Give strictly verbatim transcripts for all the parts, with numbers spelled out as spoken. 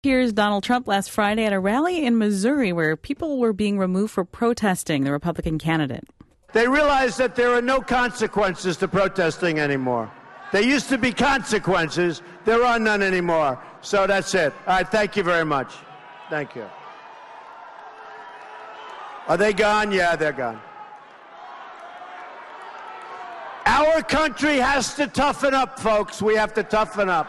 Here's Donald Trump last Friday at a rally in Missouri where people were being removed for protesting the Republican candidate. They realize that there are no consequences to protesting anymore. There used to be consequences. There are none anymore. So that's it. All right, thank you very much. Thank you. Are they gone? Yeah, they're gone. Our country has to toughen up, folks. We have to toughen up.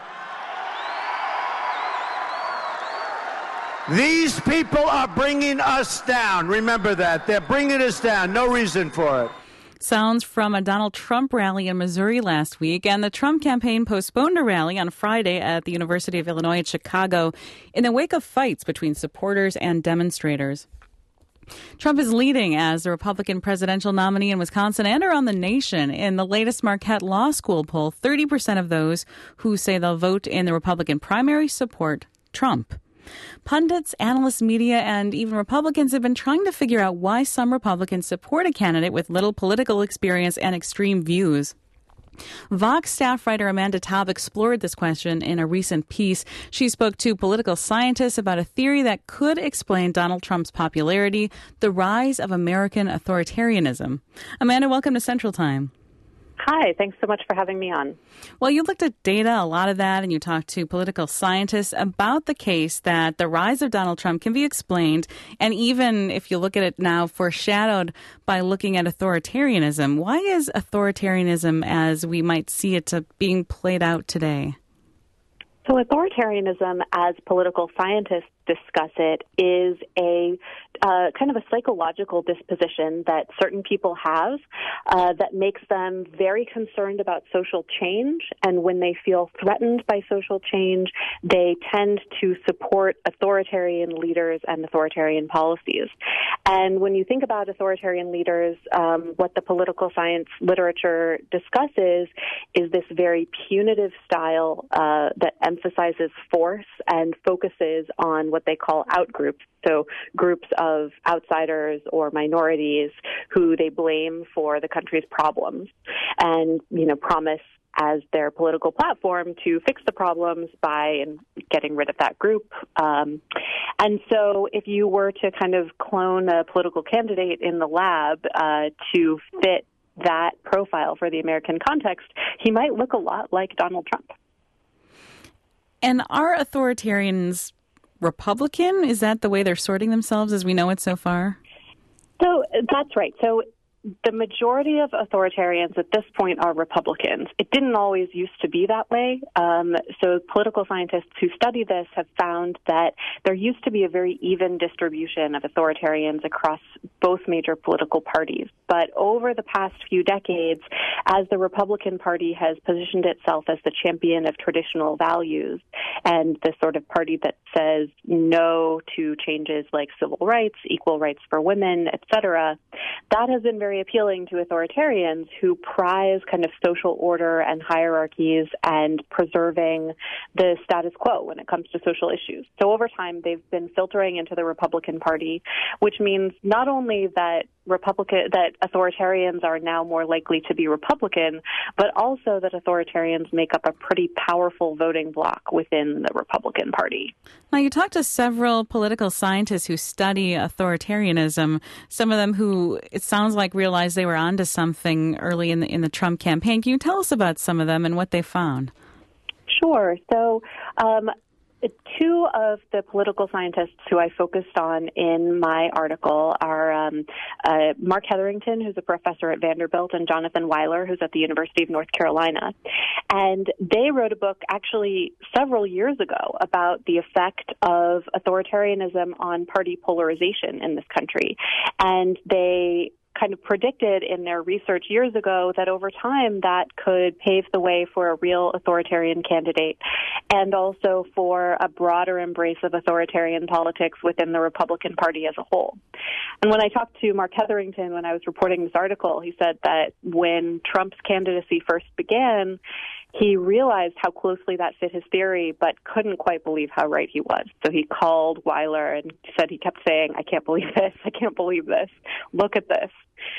These people are bringing us down. Remember that. They're bringing us down. No reason for it. Sounds from a Donald Trump rally in Missouri last week, and the Trump campaign postponed a rally on Friday at the University of Illinois at Chicago in the wake of fights between supporters and demonstrators. Trump is leading as the Republican presidential nominee in Wisconsin and around the nation. In the latest Marquette Law School poll, thirty percent of those who say they'll vote in the Republican primary support Trump. Pundits, analysts, media, and even Republicans have been trying to figure out why some Republicans support a candidate with little political experience and extreme views. Vox staff writer Amanda Taub explored this question in a recent piece. She spoke to political scientists about a theory that could explain Donald Trump's popularity, the rise of American authoritarianism. Amanda, welcome to Central Time. Hi, thanks so much for having me on. Well, you looked at data, a lot of that, and you talked to political scientists about the case that the rise of Donald Trump can be explained, and even if you look at it now, foreshadowed by looking at authoritarianism. Why is authoritarianism, as we might see it, to being played out today? So authoritarianism, as political scientists discuss it, is a uh, kind of a psychological disposition that certain people have uh, that makes them very concerned about social change. And when they feel threatened by social change, they tend to support authoritarian leaders and authoritarian policies. And when you think about authoritarian leaders, um, what the political science literature discusses is this very punitive style uh, that emphasizes force and focuses on what they call outgroups, so groups of outsiders or minorities who they blame for the country's problems and, you know, promise as their political platform to fix the problems by getting rid of that group. Um, and so if you were to kind of clone a political candidate in the lab uh, to fit that profile for the American context, he might look a lot like Donald Trump. And are authoritarians Republican? Is that the way they're sorting themselves as we know it so far? So that's right. So the majority of authoritarians at this point are Republicans. It didn't always used to be that way. Um, so political scientists who study this have found that there used to be a very even distribution of authoritarians across both major political parties. But over the past few decades, as the Republican Party has positioned itself as the champion of traditional values and the sort of party that says no to changes like civil rights, equal rights for women, et cetera, that has been very appealing to authoritarians who prize kind of social order and hierarchies and preserving the status quo when it comes to social issues. So over time, they've been filtering into the Republican Party, which means not only that Republican that authoritarians are now more likely to be Republican, but also that authoritarians make up a pretty powerful voting bloc within the Republican Party. Now, you talked to several political scientists who study authoritarianism, some of them who it sounds like realized they were onto something early in the, in the Trump campaign. Can you tell us about some of them and what they found? Sure. So, um, Two of the political scientists who I focused on in my article are um, uh, Mark Hetherington, who's a professor at Vanderbilt, and Jonathan Weiler, who's at the University of North Carolina. And they wrote a book actually several years ago about the effect of authoritarianism on party polarization in this country. And they kind of predicted in their research years ago that over time that could pave the way for a real authoritarian candidate and also for a broader embrace of authoritarian politics within the Republican Party as a whole. And when I talked to Mark Hetherington when I was reporting this article, he said that when Trump's candidacy first began, he realized how closely that fit his theory, but couldn't quite believe how right he was. So he called Weiler and said he kept saying, I can't believe this, I can't believe this, look at this.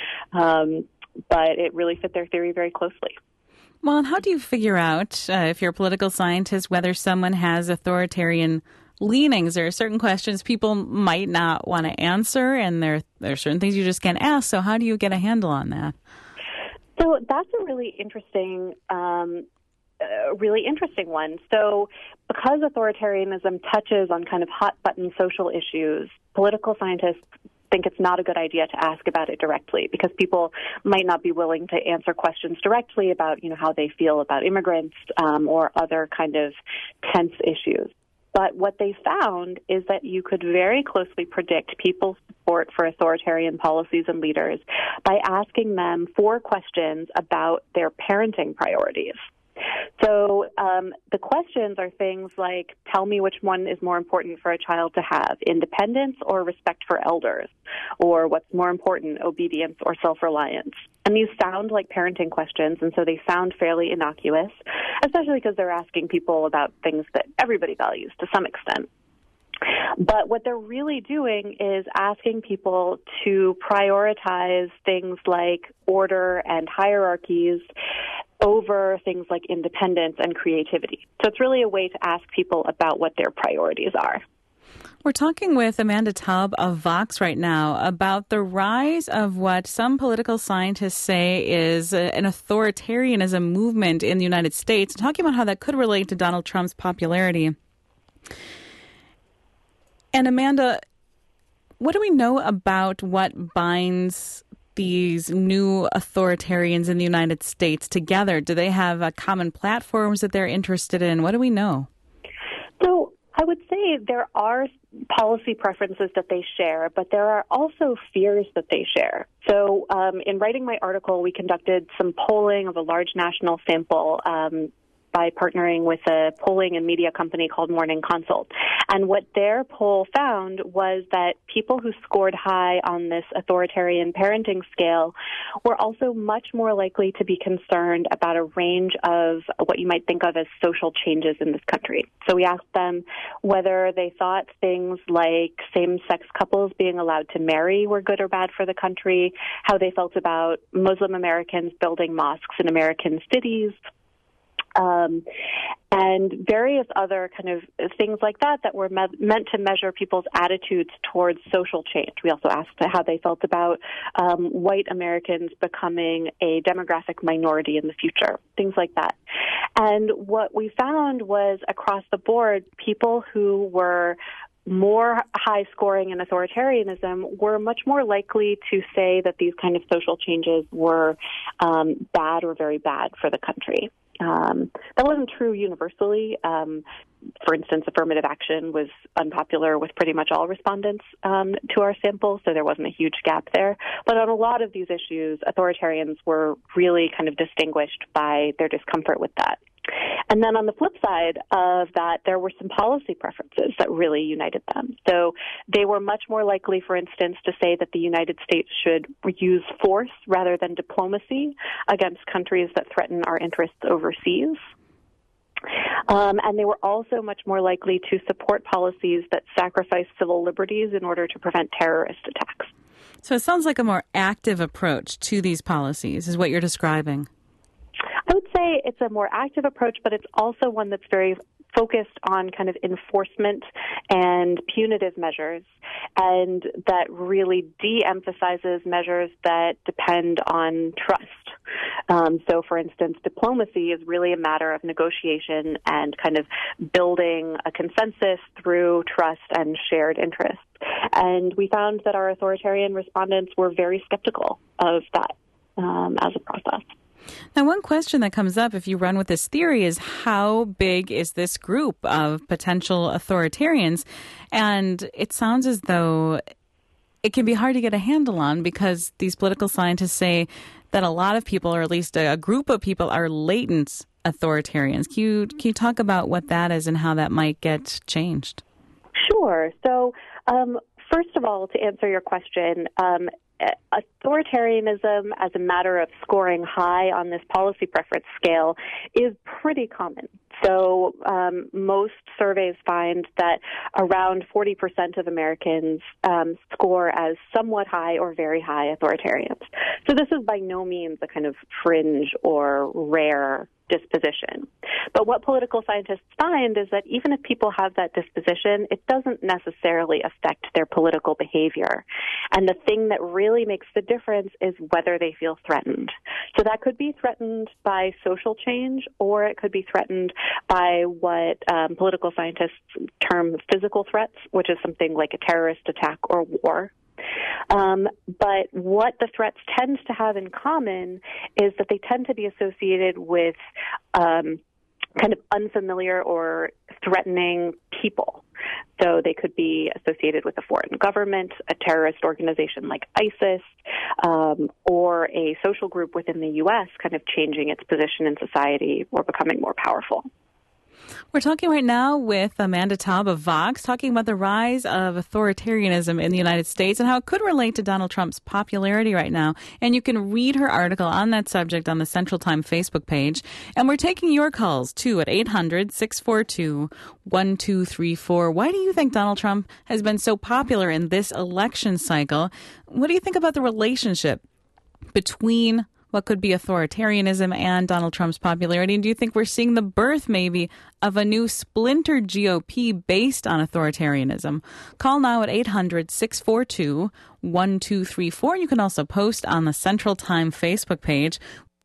Um, but it really fit their theory very closely. Well, and how do you figure out, uh, if you're a political scientist, whether someone has authoritarian leanings. There are certain questions people might not want to answer, and there, there are certain things you just can't ask. So how do you get a handle on that? So that's a really interesting um A really interesting one. So because authoritarianism touches on kind of hot-button social issues, political scientists think it's not a good idea to ask about it directly because people might not be willing to answer questions directly about, you know, how they feel about immigrants um, or other kind of tense issues. But what they found is that you could very closely predict people's support for authoritarian policies and leaders by asking them four questions about their parenting priorities. So um, the questions are things like, tell me which one is more important for a child to have, independence or respect for elders, or what's more important, obedience or self-reliance. And these sound like parenting questions, and so they sound fairly innocuous, especially because they're asking people about things that everybody values to some extent. But what they're really doing is asking people to prioritize things like order and hierarchies over things like independence and creativity. So it's really a way to ask people about what their priorities are. We're talking with Amanda Taub of Vox right now about the rise of what some political scientists say is an authoritarianism movement in the United States, talking about how that could relate to Donald Trump's popularity. And Amanda, what do we know about what binds these new authoritarians in the United States together? Do they have uh, common platforms that they're interested in? What do we know? So I would say there are policy preferences that they share, but there are also fears that they share. So um, in writing my article, we conducted some polling of a large national sample um, by partnering with a polling and media company called Morning Consult. And what their poll found was that people who scored high on this authoritarian parenting scale were also much more likely to be concerned about a range of what you might think of as social changes in this country. So we asked them whether they thought things like same-sex couples being allowed to marry were good or bad for the country, how they felt about Muslim Americans building mosques in American cities, Um, and various other kind of things like that that were me- meant to measure people's attitudes towards social change. We also asked how they felt about um, white Americans becoming a demographic minority in the future, things like that. And what we found was across the board, people who were more high scoring in authoritarianism were much more likely to say that these kind of social changes were um, bad or very bad for the country. Um, that wasn't true universally. Um, for instance, affirmative action was unpopular with pretty much all respondents um, to our sample, so there wasn't a huge gap there. But on a lot of these issues, authoritarians were really kind of distinguished by their discomfort with that. And then on the flip side of that, there were some policy preferences that really united them. So they were much more likely, for instance, to say that the United States should use force rather than diplomacy against countries that threaten our interests overseas. Um, and they were also much more likely to support policies that sacrifice civil liberties in order to prevent terrorist attacks. So it sounds like a more active approach to these policies is what you're describing. I would say it's a more active approach, but it's also one that's very focused on kind of enforcement and punitive measures, and that really de-emphasizes measures that depend on trust. Um, so, for instance, diplomacy is really a matter of negotiation and kind of building a consensus through trust and shared interests. And we found that our authoritarian respondents were very skeptical of that um, as a process. Now, one question that comes up if you run with this theory is how big is this group of potential authoritarians? And it sounds as though it can be hard to get a handle on because these political scientists say that a lot of people, or at least a group of people, are latent authoritarians. Can you, can you talk about what that is and how that might get changed? Sure. So, um, first of all, to answer your question, um, authoritarianism as a matter of scoring high on this policy preference scale is pretty common. So um, most surveys find that around forty percent of Americans um, score as somewhat high or very high authoritarians. So this is by no means a kind of fringe or rare disposition. But what political scientists find is that even if people have that disposition, it doesn't necessarily affect their political behavior. And the thing that really makes the difference is whether they feel threatened. So that could be threatened by social change, or it could be threatened by what um, political scientists term physical threats, which is something like a terrorist attack or war. Um, but what the threats tend to have in common is that they tend to be associated with um, kind of unfamiliar or threatening people. So they could be associated with a foreign government, a terrorist organization like ISIS, um, or a social group within the U S kind of changing its position in society or becoming more powerful. We're talking right now with Amanda Taub of Vox, talking about the rise of authoritarianism in the United States and how it could relate to Donald Trump's popularity right now. And you can read her article on that subject on the Central Time Facebook page. And we're taking your calls, too, at eight hundred, six four two, one two three four. Why do you think Donald Trump has been so popular in this election cycle? What do you think about the relationship between what could be authoritarianism and Donald Trump's popularity? And do you think we're seeing the birth, maybe, of a new splintered G O P based on authoritarianism? Call now at eight hundred, six four two, one two three four. You can also post on the Central Time Facebook page.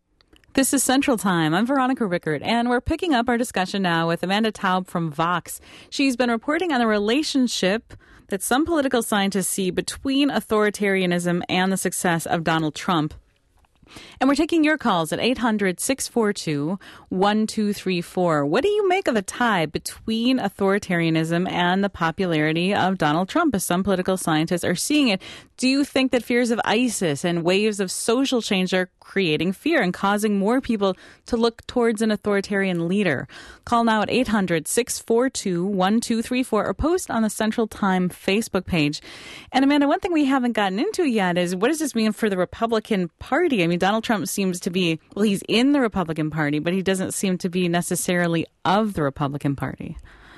This is Central Time. I'm Veronica Rickert, and we're picking up our discussion now with Amanda Taub from Vox. She's been reporting on the relationship that some political scientists see between authoritarianism and the success of Donald Trump. And we're taking your calls at eight hundred, six four two, one two three four. What do you make of the tie between authoritarianism and the popularity of Donald Trump, as some political scientists are seeing it? Do you think that fears of ISIS and waves of social change are creating fear and causing more people to look towards an authoritarian leader? Call now at eight hundred, six four two, one two three four or post on the Central Time Facebook page. And Amanda, one thing we haven't gotten into yet is, what does this mean for the Republican Party? I mean, Donald Trump seems to be, well, he's in the Republican Party, but he doesn't seem to be necessarily of the Republican Party.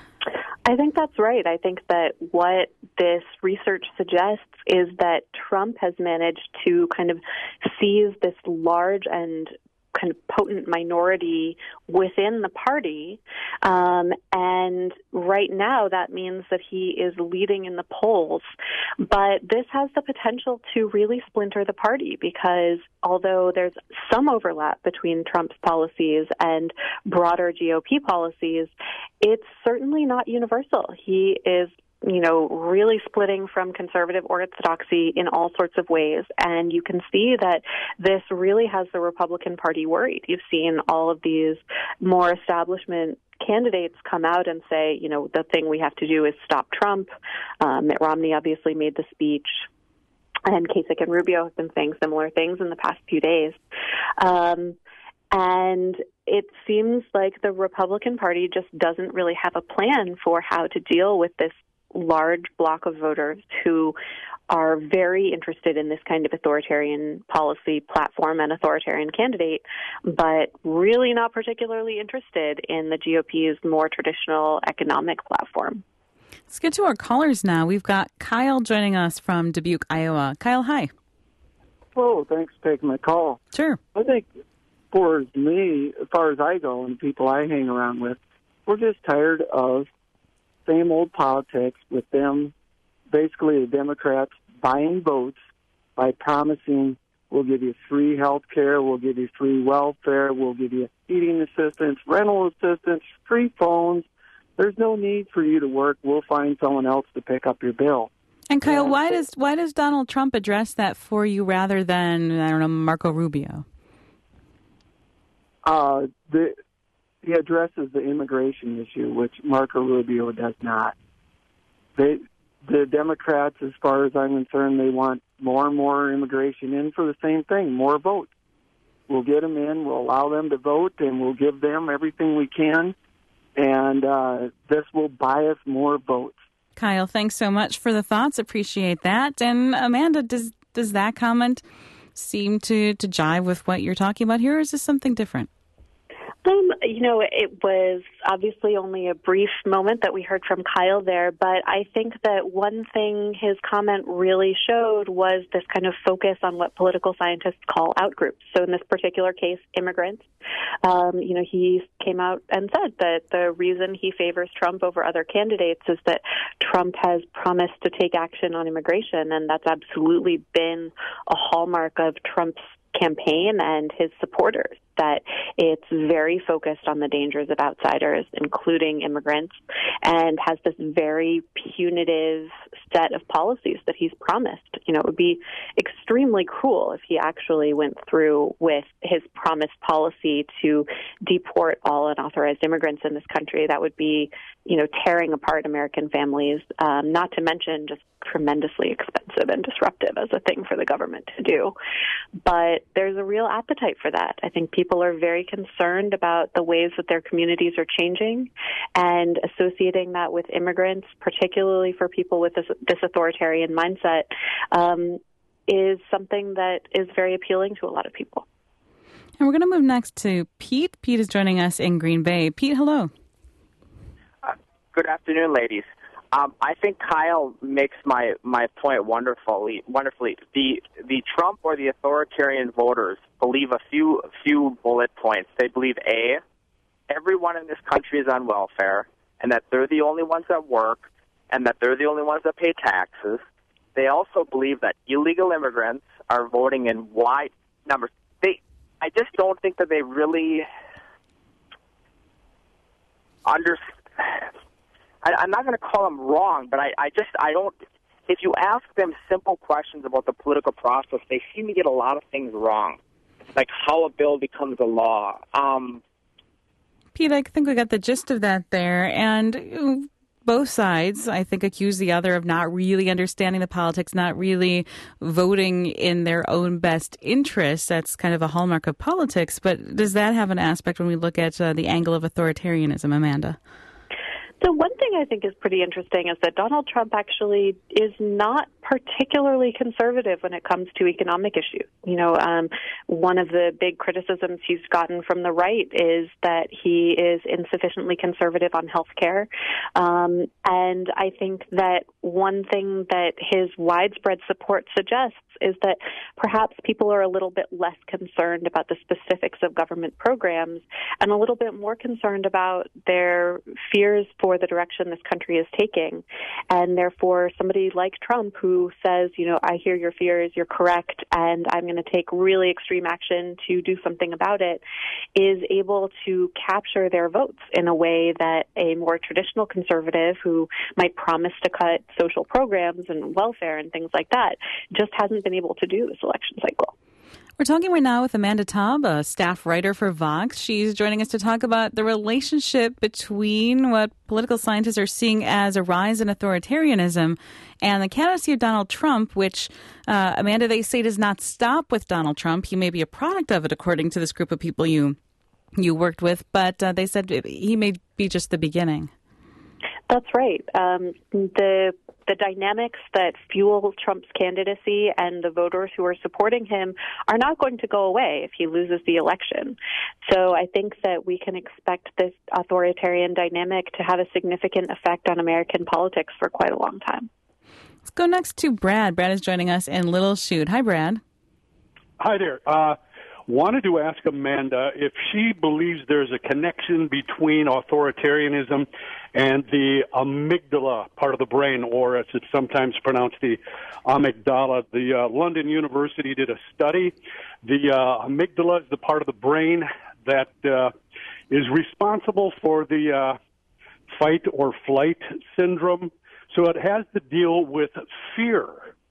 I think that's right. I think that what this research suggests is that Trump has managed to kind of seize this large and kind of potent minority within the party. Um, and right now that means that he is leading in the polls. But this has the potential to really splinter the party, because although there's some overlap between Trump's policies and broader G O P policies, it's certainly not universal. He is you know, really splitting from conservative orthodoxy in all sorts of ways. And you can see that this really has the Republican Party worried. You've seen all of these more establishment candidates come out and say, you know, the thing we have to do is stop Trump. Um, Mitt Romney obviously made the speech, and Kasich and Rubio have been saying similar things in the past few days. Um, and it seems like the Republican Party just doesn't really have a plan for how to deal with this large block of voters who are very interested in this kind of authoritarian policy platform and authoritarian candidate, but really not particularly interested in the G O P's more traditional economic platform. Let's get to our callers now. We've got Kyle joining us from Dubuque, Iowa. Kyle, hi. Hello, thanks for taking my call. Sure. I think for me, as far as I go and people I hang around with, we're just tired of same old politics with them, basically the Democrats buying votes by promising we'll give you free health care, we'll give you free welfare, we'll give you heating assistance, rental assistance, free phones. There's no need for you to work. We'll find someone else to pick up your bill. And Kyle, why does why does Donald Trump address that for you rather than, I don't know, Marco Rubio? Uh, the He addresses the immigration issue, which Marco Rubio does not. They, the Democrats, as far as I'm concerned, they want more and more immigration in for the same thing, more votes. We'll get them in, we'll allow them to vote, and we'll give them everything we can, and uh, this will buy us more votes. Kyle, thanks so much for the thoughts. Appreciate that. And Amanda, does does that comment seem to, to jive with what you're talking about here, or is this something different? Um, you know, it was obviously only a brief moment that we heard from Kyle there, but I think that one thing his comment really showed was this kind of focus on what political scientists call outgroups. So in this particular case, immigrants. Um, you know, he came out and said that the reason he favors Trump over other candidates is that Trump has promised to take action on immigration, and that's absolutely been a hallmark of Trump's campaign and his supporters, that it's very focused on the dangers of outsiders, including immigrants, and has this very punitive set of policies that he's promised. You know, it would be extremely cruel if he actually went through with his promised policy to deport all unauthorized immigrants in this country. That would be, you know, tearing apart American families, um, not to mention just tremendously expensive and disruptive as a thing for the government to do. But there's a real appetite for that. I think people are very concerned about the ways that their communities are changing, and associating that with immigrants, particularly for people with this, this authoritarian mindset, um, is something that is very appealing to a lot of people. And we're going to move next to Pete. Pete is joining us in Green Bay. Pete, hello. Uh, good afternoon, ladies. Um, I think Kyle makes my, my point wonderfully. Wonderfully, the the Trump or the authoritarian voters believe a few few bullet points. They believe A, everyone in this country is on welfare, and that they're the only ones that work, and that they're the only ones that pay taxes. They also believe that illegal immigrants are voting in wide numbers. They, I just don't think that they really understand. I, I'm not going to call them wrong, but I, I just, I don't, if you ask them simple questions about the political process, they seem to get a lot of things wrong, like how a bill becomes a law. Um, Pete, I think we got the gist of that there. And both sides, I think, accuse the other of not really understanding the politics, not really voting in their own best interests. That's kind of a hallmark of politics. But does that have an aspect when we look at uh, the angle of authoritarianism, Amanda? So one thing I think is pretty interesting is that Donald Trump actually is not particularly conservative when it comes to economic issues. You know, um, one of the big criticisms he's gotten from the right is that he is insufficiently conservative on health care. Um, and I think that one thing that his widespread support suggests is that perhaps people are a little bit less concerned about the specifics of government programs and a little bit more concerned about their fears for the direction this country is taking. And therefore, somebody like Trump who says, you know, I hear your fears, you're correct, and I'm going to take really extreme action to do something about it, is able to capture their votes in a way that a more traditional conservative who might promise to cut social programs and welfare and things like that just hasn't been able to do this election cycle. We're talking right now with Amanda Taub, a staff writer for Vox. She's joining us to talk about the relationship between what political scientists are seeing as a rise in authoritarianism and the candidacy of Donald Trump, which, uh, Amanda, they say does not stop with Donald Trump. He may be a product of it, according to this group of people you you worked with, but uh, they said he may be just the beginning. That's right. Um, the the dynamics that fuel Trump's candidacy and the voters who are supporting him are not going to go away if he loses the election. So I think that we can expect this authoritarian dynamic to have a significant effect on American politics for quite a long time. Let's go next to Brad. Brad is joining us in Little Chute. Hi, Brad. Hi there. Uh, wanted to ask Amanda if she believes there's a connection between authoritarianism and the amygdala part of the brain, or as it's sometimes pronounced, the amygdala. The uh, London University did a study. The uh, amygdala is the part of the brain that uh, is responsible for the uh, fight or flight syndrome. So it has to deal with fear.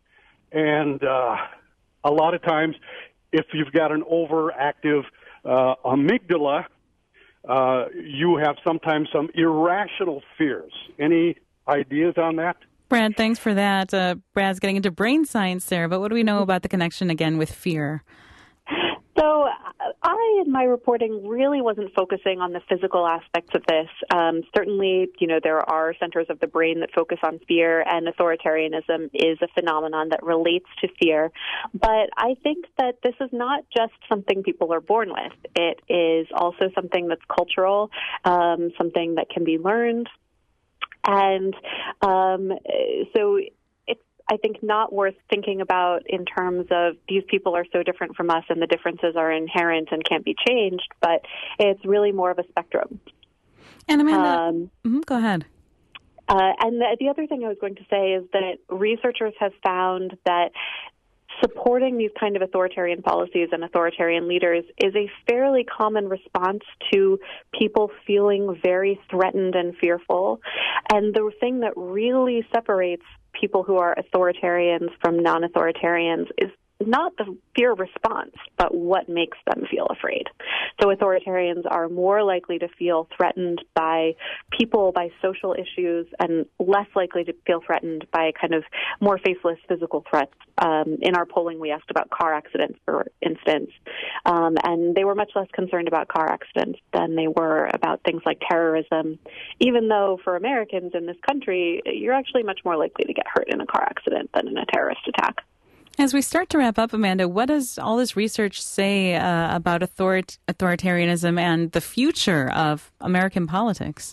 And uh, a lot of times, if you've got an overactive uh, amygdala, uh, you have sometimes some irrational fears. Any ideas on that? Brad, thanks for that. Uh, Brad's getting into brain science there, but what do we know about the connection, again, with fear? So I, in my reporting, really wasn't focusing on the physical aspects of this. Um, certainly, you know, there are centers of the brain that focus on fear, and authoritarianism is a phenomenon that relates to fear. But I think that this is not just something people are born with. It is also something that's cultural, um, something that can be learned. And um, so it's, I think, not worth thinking about in terms of these people are so different from us and the differences are inherent and can't be changed, but it's really more of a spectrum. And Amanda, Um, mhm, go ahead. Uh, and the, the other thing I was going to say is that researchers have found that supporting these kind of authoritarian policies and authoritarian leaders is a fairly common response to people feeling very threatened and fearful. And the thing that really separates people who are authoritarians from non-authoritarians is not the fear response, but what makes them feel afraid. So authoritarians are more likely to feel threatened by people, by social issues, and less likely to feel threatened by kind of more faceless physical threats. Um, in our polling, we asked about car accidents, for instance, um, and they were much less concerned about car accidents than they were about things like terrorism, even though for Americans in this country, you're actually much more likely to get hurt in a car accident than in a terrorist attack. As we start to wrap up, Amanda, what does all this research say uh, about author- authoritarianism and the future of American politics?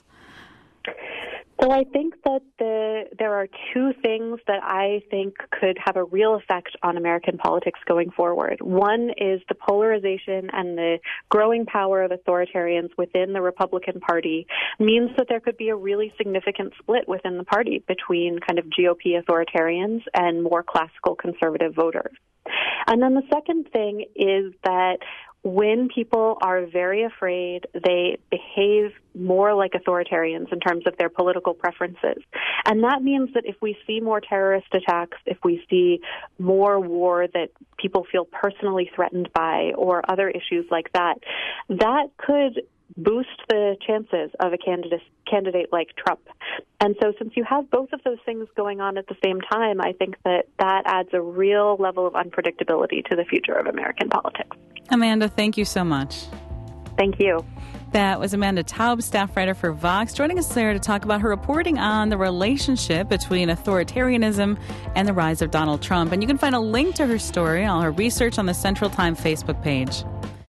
So I think that the, there are two things that I think could have a real effect on American politics going forward. One is the polarization and the growing power of authoritarians within the Republican Party means that there could be a really significant split within the party between kind of G O P authoritarians and more classical conservative voters. And then the second thing is that when people are very afraid, they behave more like authoritarians in terms of their political preferences. And that means that if we see more terrorist attacks, if we see more war that people feel personally threatened by, or other issues like that, that could boost the chances of a candidate candidate like Trump. And so since you have both of those things going on at the same time, I think that that adds a real level of unpredictability to the future of American politics. Amanda, thank you so much. Thank you. That was Amanda Taub, staff writer for Vox, joining us there to talk about her reporting on the relationship between authoritarianism and the rise of Donald Trump. And you can find a link to her story, all her research on the Central Time Facebook page.